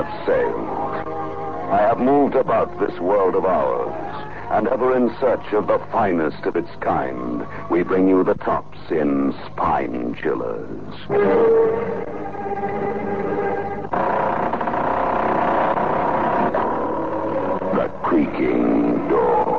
sailed. I have moved about this world of ours, and ever in search of the finest of its kind, we bring you the tops in spine chillers. The creaking door.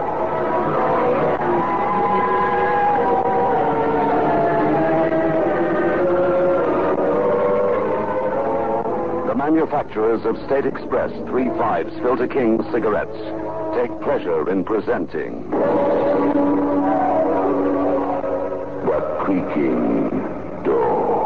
Manufacturers of State Express 3.5s Filter King cigarettes take pleasure in presenting the creaking door.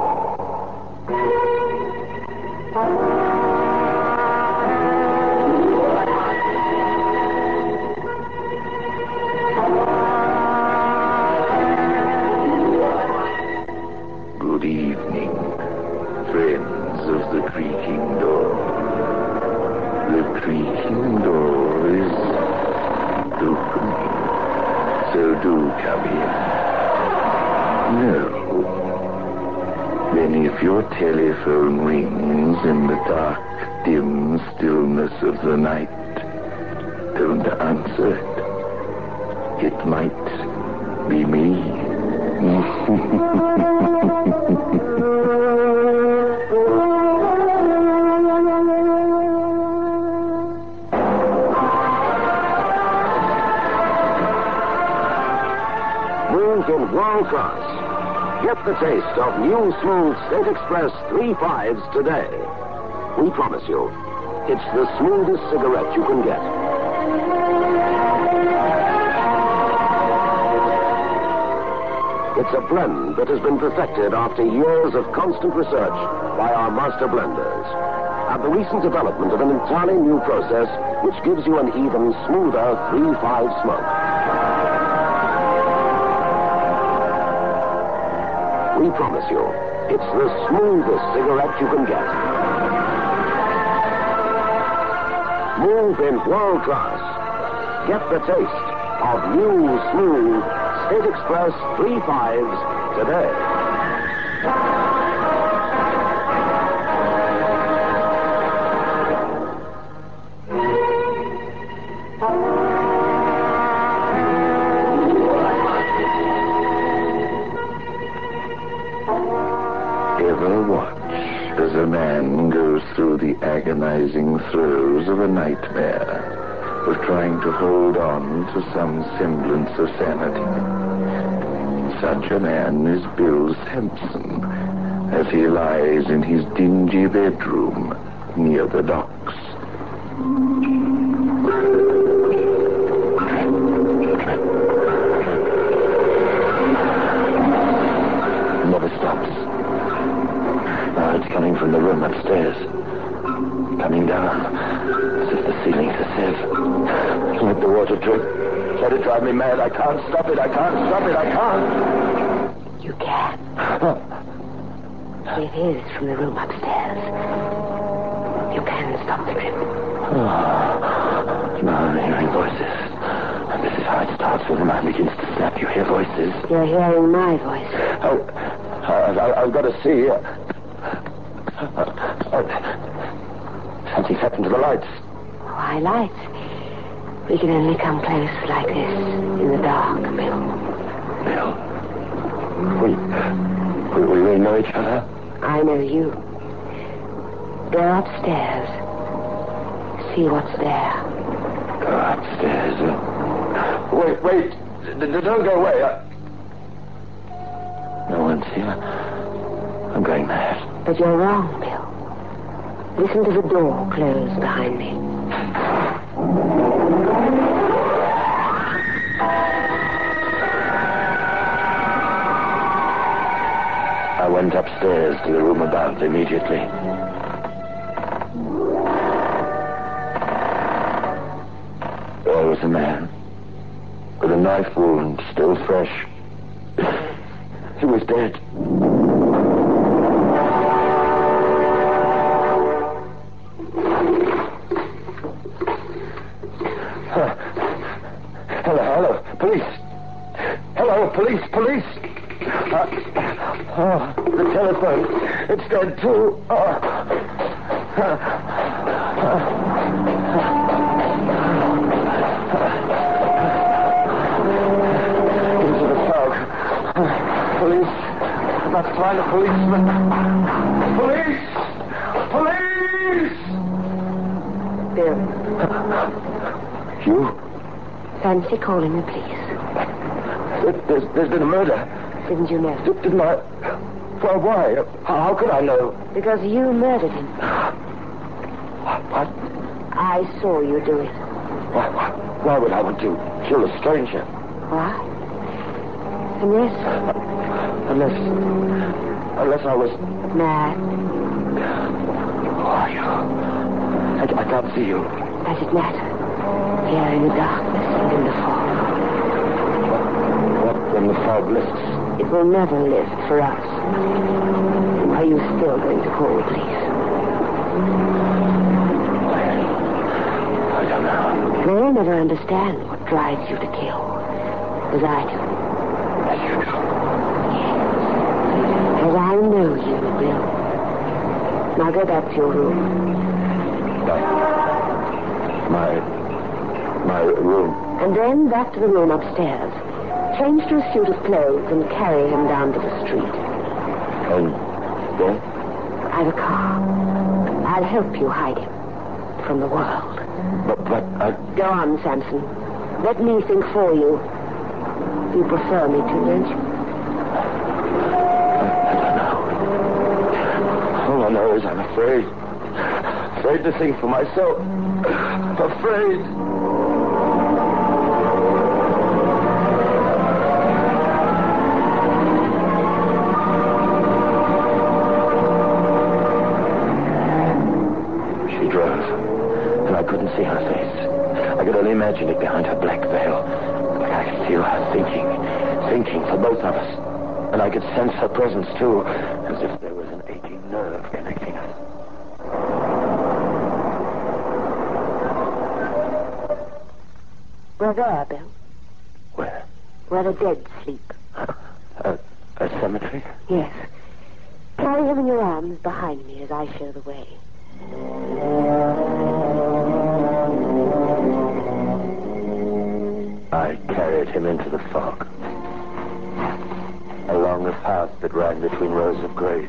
Good evening, friends of the creaking door. The creaking door is opening, so do come in. No. Then if your telephone rings in the dark, dim stillness of the night, don't answer it. It might be me. In world class. Get the taste of new smooth State Express 3.5s today. We promise you, it's the smoothest cigarette you can get. It's a blend that has been perfected after years of constant research by our master blenders. And the recent development of an entirely new process which gives you an even smoother 3.5 smoke. We promise you, it's the smoothest cigarette you can get. Move in world class. Get the taste of new, smooth State Express 3.5s today. Ever watch as a man goes through the agonizing throes of a nightmare, of trying to hold on to some semblance of sanity? Such a man is Bill Sampson, as he lies in his dingy bedroom near the docks. Never stops. It's coming from the room upstairs. Coming down, as if the ceiling's a sieve. Let the water drip. Let it drive me mad. I can't stop it. I can't stop it. I can't. You can. It is from the room upstairs. You can stop the drip. Now I'm hearing voices. And this is how it starts when the man begins to snap. You hear voices. You're hearing my voice. I've got to see. Something's happened to the lights. Why lights? We can only come close like this in the dark, Bill. Bill? We know each other? I know you. Go upstairs. See what's there. Go upstairs? Wait. Don't go away. No one's here. I'm going mad. But you're wrong, Bill. Listen to the door close behind me. I went upstairs to the room above immediately. There was a man with a knife wound still fresh. He was dead. Hello, police. Hello, police. The telephone. It's dead too. Into the fog. Police. Must find a policeman. Police! Police! Bill, You? fancy calling the police. There's been a murder. Didn't you know? Didn't I? Well, why? How could I know? Because you murdered him. What? I saw you do it. Why would I want to kill a stranger? Why? Unless Unless I was... mad. Who are you? I can't see you. Does it matter? Here in the darkness and in the fog. What when the fog lifts? It will never lift for us. Are you still going to call the police? I don't know. They'll never understand what drives you to kill. As I do. As you do. As I know you will. Now go back to your room. My room. And then back to the room upstairs. Change to a suit of clothes and carry him down to the street. And then? I've a car. I'll help you hide him from the world. But I... Go on, Samson. Let me think for you. You prefer me to, don't you? I don't know. All I know is I'm afraid. Afraid to think for myself. Afraid. She drove, and I couldn't see her face. I could only imagine it behind her black veil. But I could feel her thinking for both of us. And I could sense her presence, too, as if there was an aching nerve connecting us. We're there, Bill. Where? Where the dead sleep. A cemetery? Yes. Carry him in your arms behind me as I show the way. I carried him into the fog. Along the path that ran between rows of graves.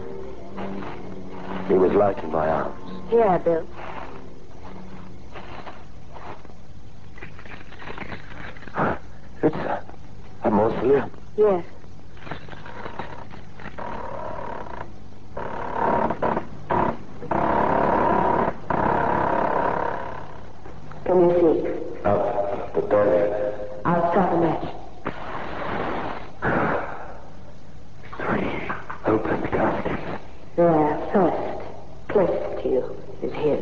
He was light in my arms. Here, Bill. It's a mausoleum. Yes. Can you see? But barely. I'll start a match. 3 open caskets. There, first, closest to you, is his.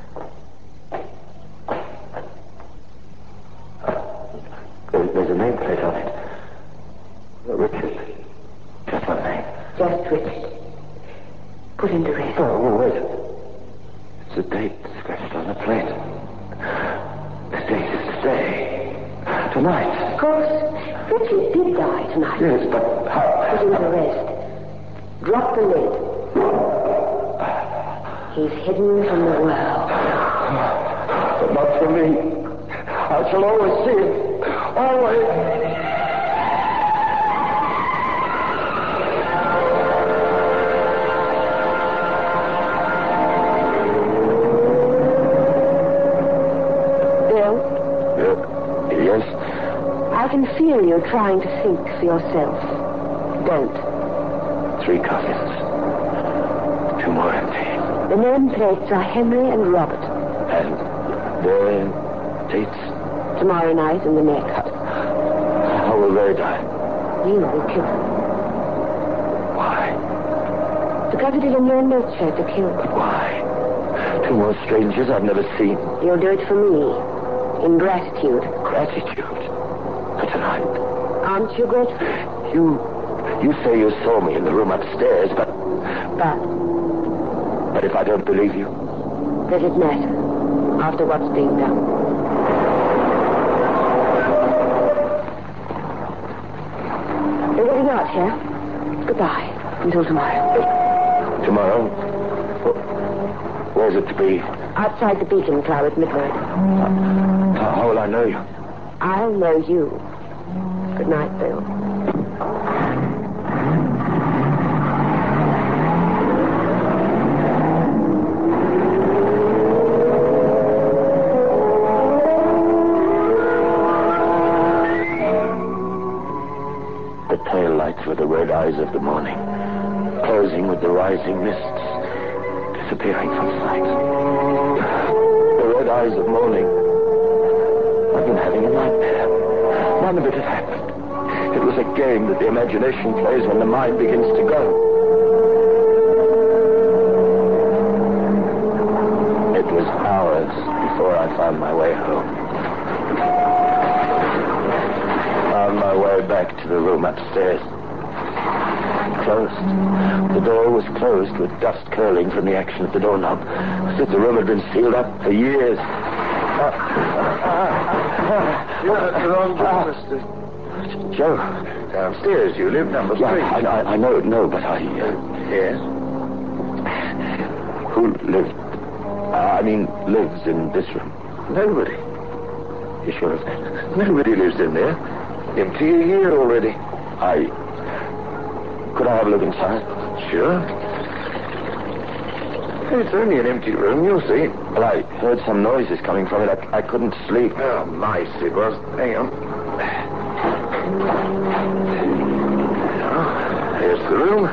There's a nameplate on it. Richard. Just one name. Just Richard. Put him to rest. Oh, wait. It's a date scratched on the plate. The date is today. Tonight. Of course, Richard did die tonight. Yes, but how? Put him to rest. Drop the lid. He's hidden from the world. But not from me. I shall always see him. Always. Bill? Yes? I can feel you trying to think for yourself. Don't. 3 coffins. 2 more empty. The nameplates are Henry and Robert. And their dates? Tomorrow night and the next. How will they die? You will kill them. Why? Because it is in your nature to kill. But why? 2 more strangers I've never seen. You'll do it for me. In gratitude. Gratitude. For tonight. Aren't you grateful? You say you saw me in the room upstairs, but if I don't believe you? Does it matter? After what's being done. We're getting out here. Goodbye. Until tomorrow. Tomorrow? Where's it to be? Outside the Beacon Club at Midway. How will I know you? I'll know you. Good night, Bill. The tail lights were the red eyes of the morning, closing with the rising mists, disappearing from sight. The red eyes of morning. I've been having a nightmare. None of it had happened. It was a game that the imagination plays when the mind begins to go. It was hours before I found my way home. Found my way back to the room upstairs. Closed. The door was closed with dust curling from the action of the doorknob. As if the room had been sealed up for years. You're at the wrong door, Mr. Joe. Downstairs, you live number 3. I know, but I... Yes? Who lives in this room? Nobody. You sure of that? Nobody lives in there. Empty a year already. Could I have a look inside? Sure. It's only an empty room, you'll see. Well, I heard some noises coming from it. I couldn't sleep. Oh, mice it was. Hang on. Here's the room.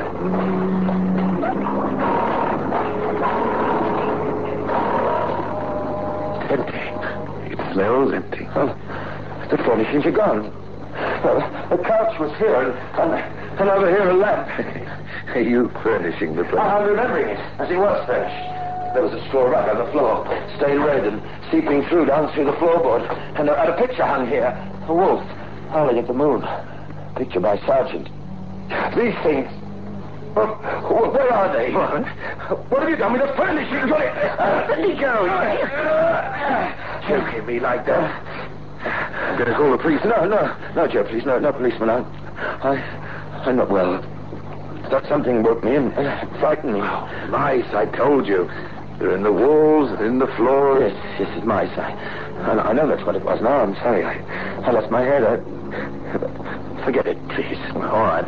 Empty. It smells empty. Oh, the furnishings are gone. The couch was here, and over here a lamp. Are you furnishing the place? I'm remembering it as it was furnished. There was a straw rug on the floor, stained red and seeping through down through the floorboard. And a picture hung here. A wolf howling at the moon. Picture by Sargent. These things... where are they? What have you done with the furnishings? Let me go. Joking me like that. I'm going to call the police. No, Joe, please. No, policeman. I'm not well. Thought something woke me and frightened me. Oh, mice, I told you. They're in the walls and in the floors. Yes, it's mice. I know that's what it was. Now I'm sorry. I lost my head. Forget it, please. All right.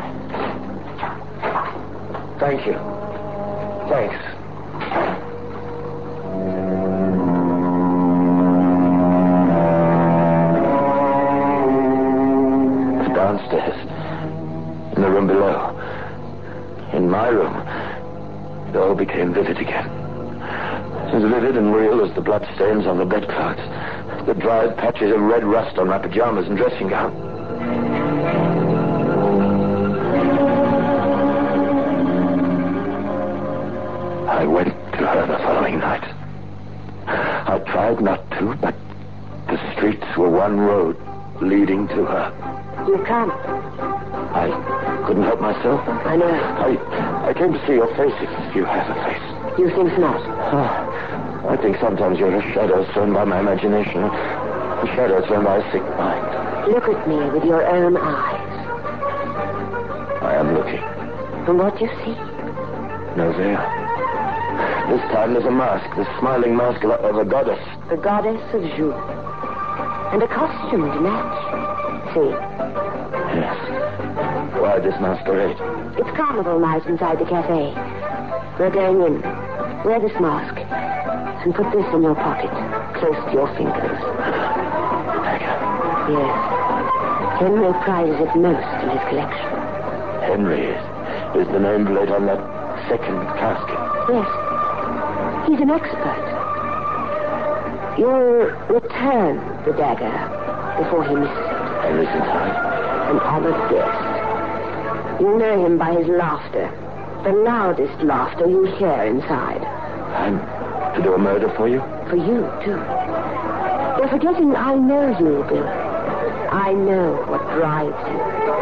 Thank you. Thanks. Downstairs. In the room below. In my room. It all became vivid again. As vivid and real as the bloodstains on the bedclothes. The dried patches of red rust on my pajamas and dressing gown. I went to her the following night. I tried not to, but the streets were one road leading to her. You come. I couldn't help myself. I know. I came to see your face, if you have a face. You think not? I think sometimes you're a shadow thrown by my imagination. A shadow thrown by a sick mind. Look at me with your own eyes. I am looking. And what do you see? No veil. This time there's a mask, the smiling mask of a goddess. The goddess of June. And a costume to match. See? Yes. Why this masquerade? It's carnival night inside the cafe. We're going in. Wear this mask. And put this in your pocket, close to your fingers. Dagger. Yes. Henry prizes it most in his collection. Henry is the nameplate on that second casket. Yes. He's an expert. You'll return the dagger before he misses it. Henry's inside. An honored guest. You'll know him by his laughter. The loudest laughter you'll hear inside. I'm to do a murder for you? For you, too. You're forgetting I know you, Bill. I know what drives you.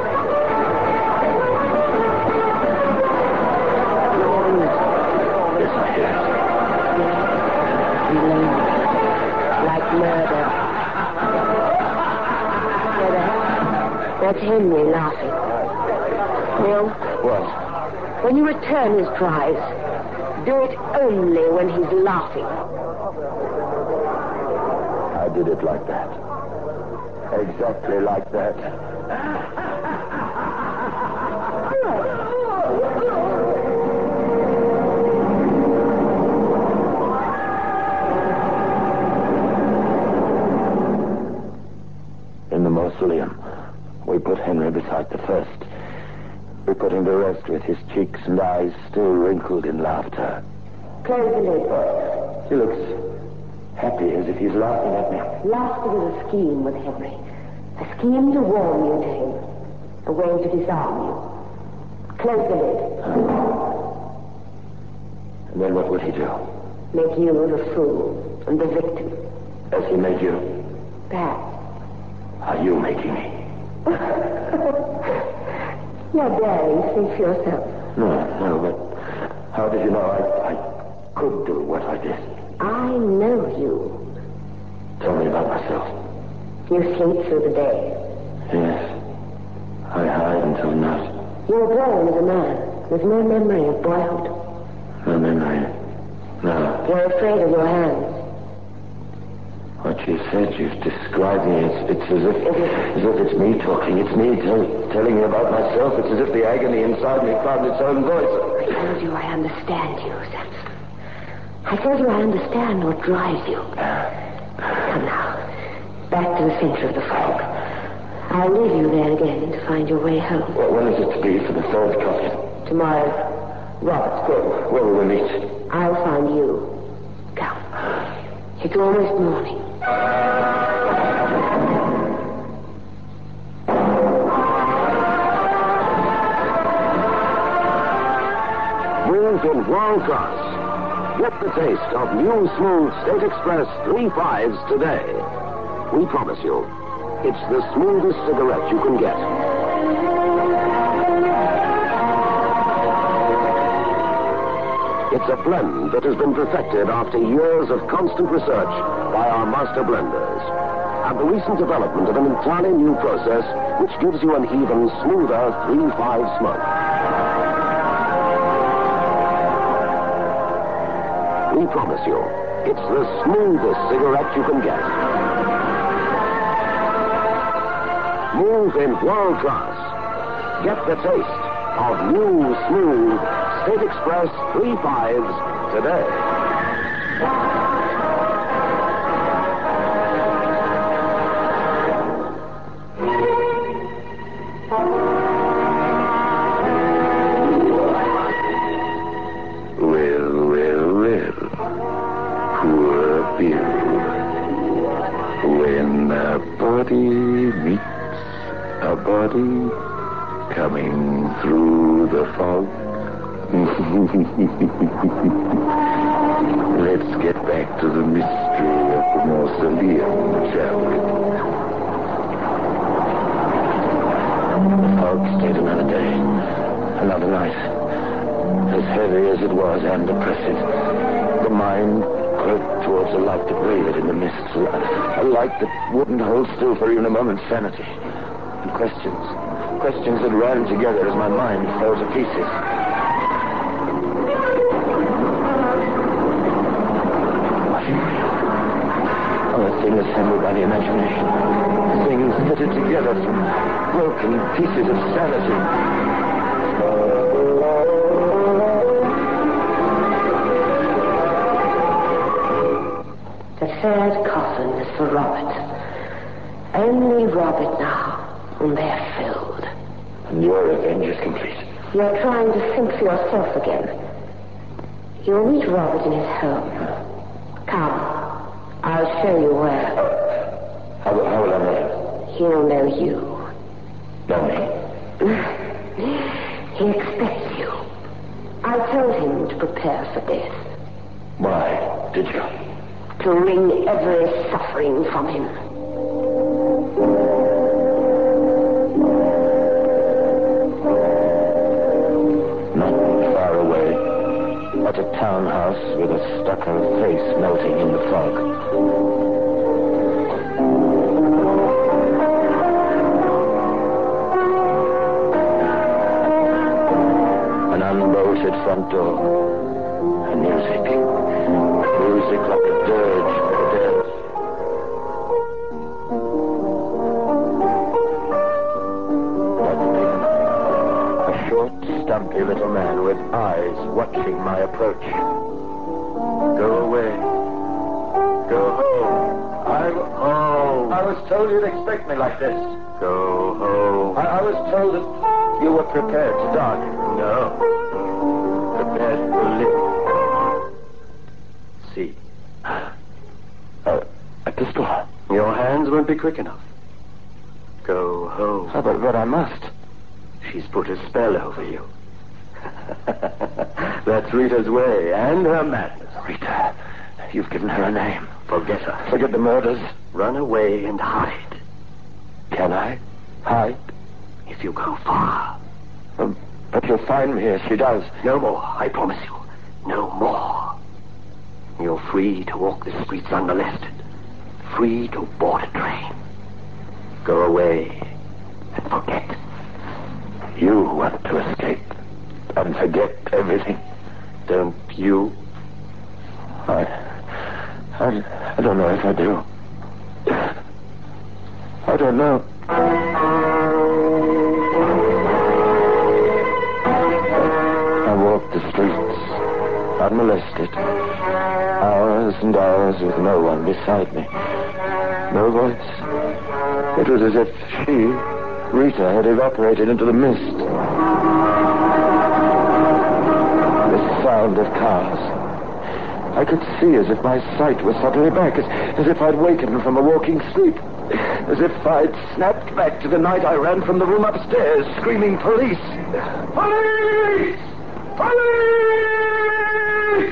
Yes, I hear it. Lonely. Like murder. That's Henry laughing. Bill? What? When you return his prize, Do it only when he's laughing. I did it like that. Exactly like that. In the mausoleum, we put Henry beside the first. We put him to rest with his cheeks and eyes still wrinkled in laughter. Close the lid. He looks happy, as if he's laughing at me. Laughter was a scheme with Henry. A scheme to warm you to him. A way to disarm you. Close the lid. And then what would he do? Make you the fool and the victim. As he made you? Perhaps. Are you making me? You're daring. Think for yourself. No, but how did you know I could do what I did? I know you. Tell me about myself. You sleep through the day. Yes. I hide until night. You were born as a man, with no memory of boyhood. No memory. No. You're afraid of your hands. What you said, you've described me. It's as if it's me talking. It's me telling you about myself. It's as if the agony inside me found its own voice. I told you I understand you, Samson. I told you I understand what drives you. Come now. Back to the center of the fog. I'll leave you there again to find your way home. Well, when is it to be for the third coffin? Tomorrow. Robert. Where will we meet? I'll find you. Come. It's almost morning. Move in world class. Get the taste of new smooth State Express 3.5s today. We promise you, it's the smoothest cigarette you can get. It's a blend that has been perfected after years of constant research by our master blenders. And the recent development of an entirely new process which gives you an even smoother 3.5 smoke. We promise you, it's the smoothest cigarette you can get. Move in world class. Get the taste of new, smooth State Express 3.5s today. Poor Bill. When a body meets a body coming through the fog. Let's get back to the mystery of the mausoleum, shall we? The fog stayed another day, another night. As heavy as it was and oppressive. The mind groped towards a light that wavered in the mists. A light that wouldn't hold still for even a moment's sanity. And questions that ran together as my mind fell to pieces. Things assembled by the imagination. Things fitted together from broken pieces of sanity. The third coffin is for Robert. Only Robert now, and they're filled. And your revenge is complete. You're trying to think for yourself again. You'll meet Robert in his home. Come. I'll show you where. How will I know? He'll know you. Know me? He expects you. I told him to prepare for death. Why did you? To wring every suffering from him. Not far away, at a townhouse with a stucco face melting in the fog. An unbolted front door, a Music like a dirge for the dead. That's me. A short, stumpy little man with eyes watching my approach. Go away. Go home. I'm home. I was told you'd expect me like this. Go home. I was told that you were prepared to die. No. Prepared to live. See. A pistol. Your hands won't be quick enough. Go home. But I must. She's put a spell over you. That's Rita's way, and her madness. Rita, you've given her a name. Forget her. Forget the murders. Run away and hide. Can I hide? If you go far. But you'll find me as she does. No more, I promise you. No more. You're free to walk the streets unmolested. Free to board a train. Go away and forget. You want to escape and forget everything, don't you? I don't know if I do. I don't know. I walked the streets, unmolested. Hours and hours with no one beside me. No voice. It was as if she, Rita, had evaporated into the mist. The sound of cars. I could see as if my sight was suddenly back, as if I'd wakened from a walking sleep. As if I'd snapped back to the night I ran from the room upstairs, screaming, "Police! Police! Police!"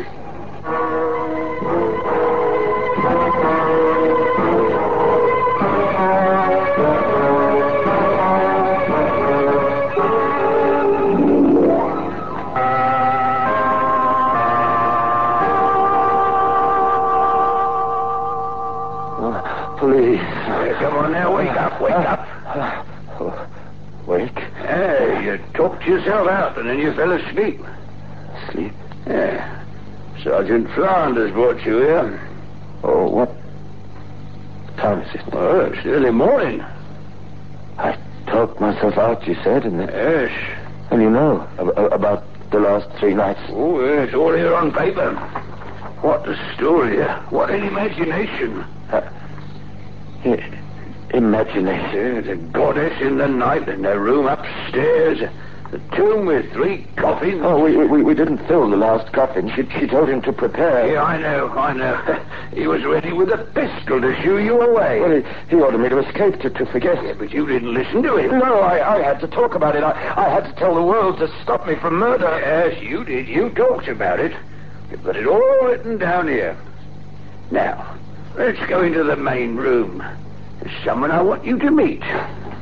Police. Come on now, wake up. Wake? Yeah, you talked yourself out and then you fell asleep. Sleep? Yeah. Sergeant Flanders brought you here. Oh, what time is it? Oh, it's early morning. I talked myself out, you said, and Yes. And you know about the last 3 nights. Oh, it's all here on paper. What a story. What an imagination. Imagination. Yeah, the goddess in the night in the room upstairs. The tomb with 3 coffins. Oh, we didn't fill the last coffin. She told him to prepare. Yeah, I know. He was ready with a pistol to shoo you away. Well, he ordered me to escape, to forget. Yeah, but you didn't listen to him. No, I had to talk about it. I had to tell the world to stop me from murder. Yes, you did. You talked about it. You've got it all written down here. Now, let's go into the main room. There's someone I want you to meet. No,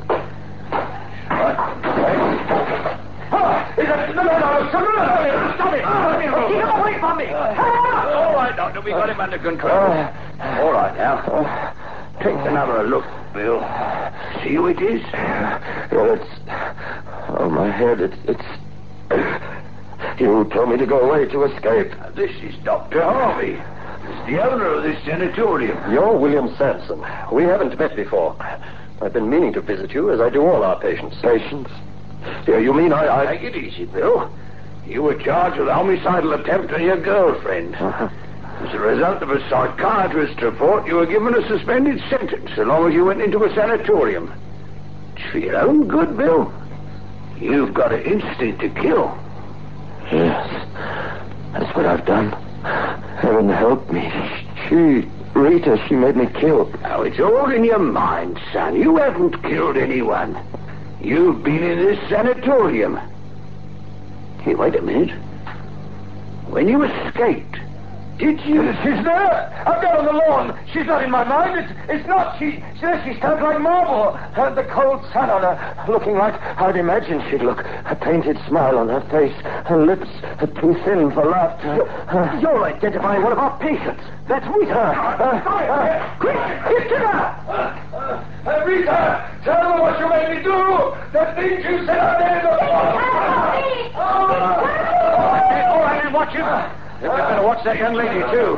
stop it! Keep him away from me! All right, Doctor, we got him under control. All right, now. Take another look, Bill. See who it is? Well, it's... Oh, my head, it's... You told me to go away to escape. This is Dr. Harvey. He's the owner of this sanatorium. You're William Sanson. We haven't met before. I've been meaning to visit you, as I do all our patients. Patients? Yeah, you mean I... Take it easy, Bill. You were charged with a homicidal attempt on your girlfriend. As a result of a psychiatrist's report, you were given a suspended sentence so long as you went into a sanatorium. It's for your own good, Bill. You've got an instinct to kill. Yes, that's what I've done. Heaven help me. Rita, she made me kill. Now, it's all in your mind, son. You haven't killed anyone. You've been in this sanatorium. Hey, wait a minute. When you escaped, did you... She's there! I've got on the lawn. She's not in my mind. It's not. She stands like marble. The cold sun on her, looking like I'd imagined she'd look. A painted smile on her face. Her lips are too thin for laughter. You're identifying one of our patients. That's Rita. Quick, get to her! Rita, tell them what you made me do. The things you said out there in the... All right, watch him. You'd better watch that young lady, too.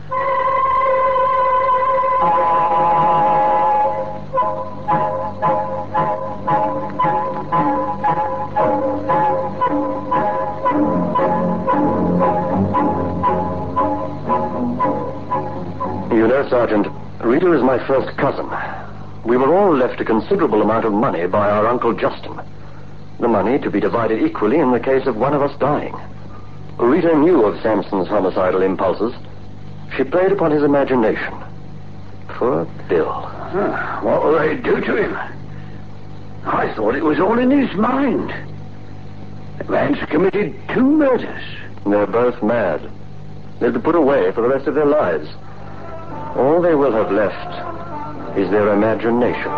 You know, Sergeant, Rita is my first cousin. We were all left a considerable amount of money by our Uncle Justin. The money to be divided equally in the case of one of us dying. Rita knew of Sampson's homicidal impulses. She played upon his imagination. Poor Bill. What will they do to him? I thought it was all in his mind. The man's committed 2 murders. They're both mad. They'll be put away for the rest of their lives. All they will have left is their imagination.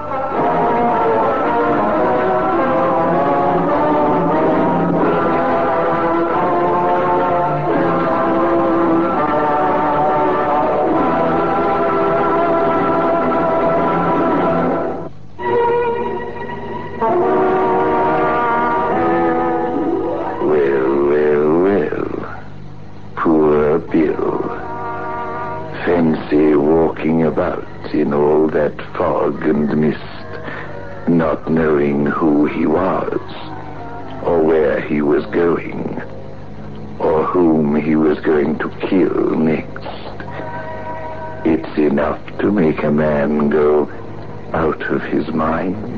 In all that fog and mist, not knowing who he was, or where he was going, or whom he was going to kill next. It's enough to make a man go out of his mind.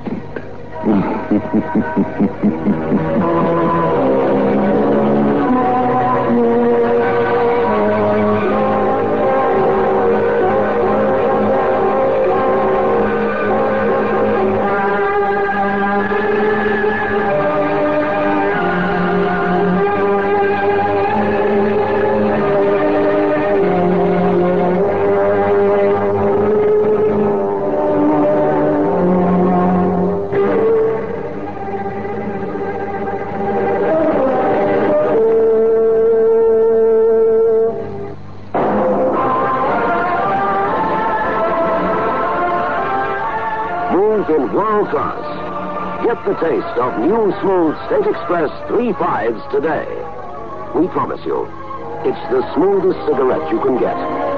In world class. Get the taste of new smooth State Express 3.5s today. We promise you, it's the smoothest cigarette you can get.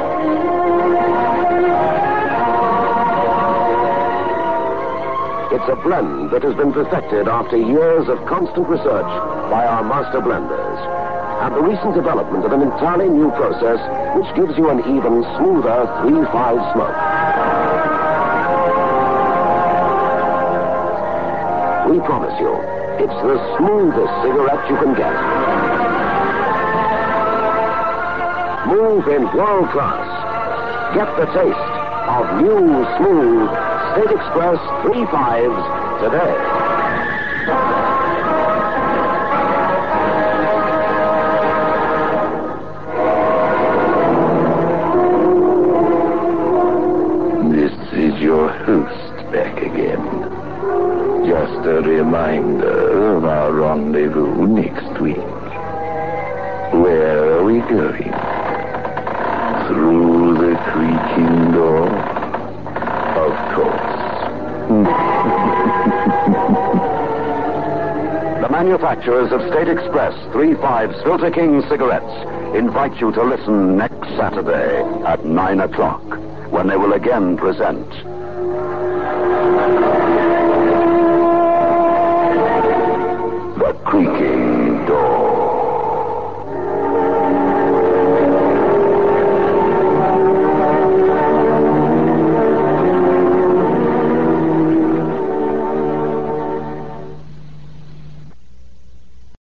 It's a blend that has been perfected after years of constant research by our master blenders, and the recent development of an entirely new process which gives you an even smoother 3.5 smoke. We promise you, it's the smoothest cigarette you can get. Smooth in world class. Get the taste of new, smooth State Express 3.5s today. This is your host back again. Just a reminder of our rendezvous next week. Where are we going? Through the creaking door? Of course. The manufacturers of State Express 3.5 Filter King cigarettes invite you to listen next Saturday at 9 o'clock, when they will again present